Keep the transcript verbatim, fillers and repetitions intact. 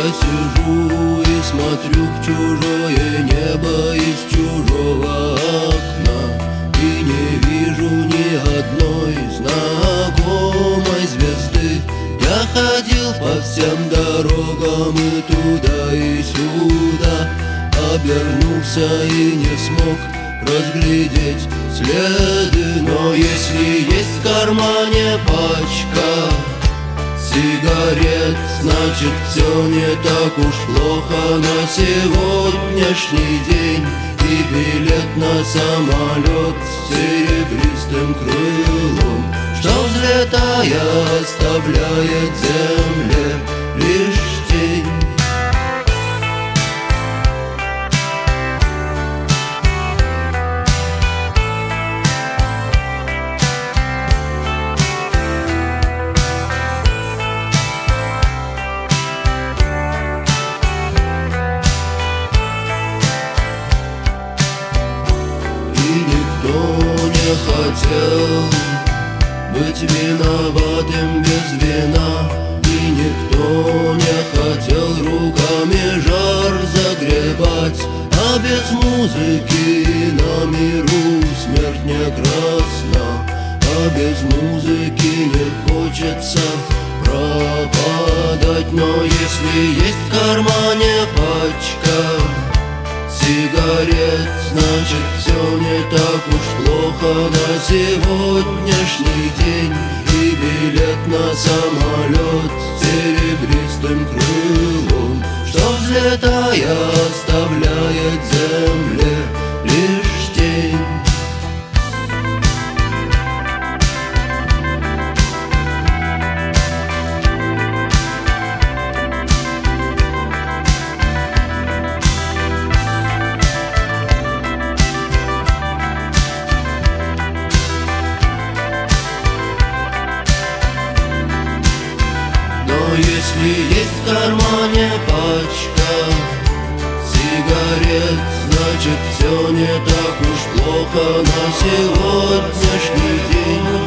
сижу и смотрю в чужое небо из чужого окна, и не вижу ни одной знакомой звезды. Я ходил по всем дорогам и туда, и сюда, обернулся и не смог разглядеть следы. Но если есть в кармане пачка сигарет, значит все не так уж плохо на сегодняшний день. И билет на самолет с серебристым крылом, что, взлетая, оставляет земле лишь тень. Хотел быть виноватым без вина, и никто не хотел руками жар загребать. А без музыки на миру смерть не красна, а без музыки не хочется пропадать. Но если есть в кармане пачка сигарет, значит все не так уж плохо на сегодняшний день. И билет на самолет с серебристым крылом, что, взлетая, оставляет земле лишь тень. Но если есть в кармане пачка сигарет, значит все не так уж плохо на сегодняшний день.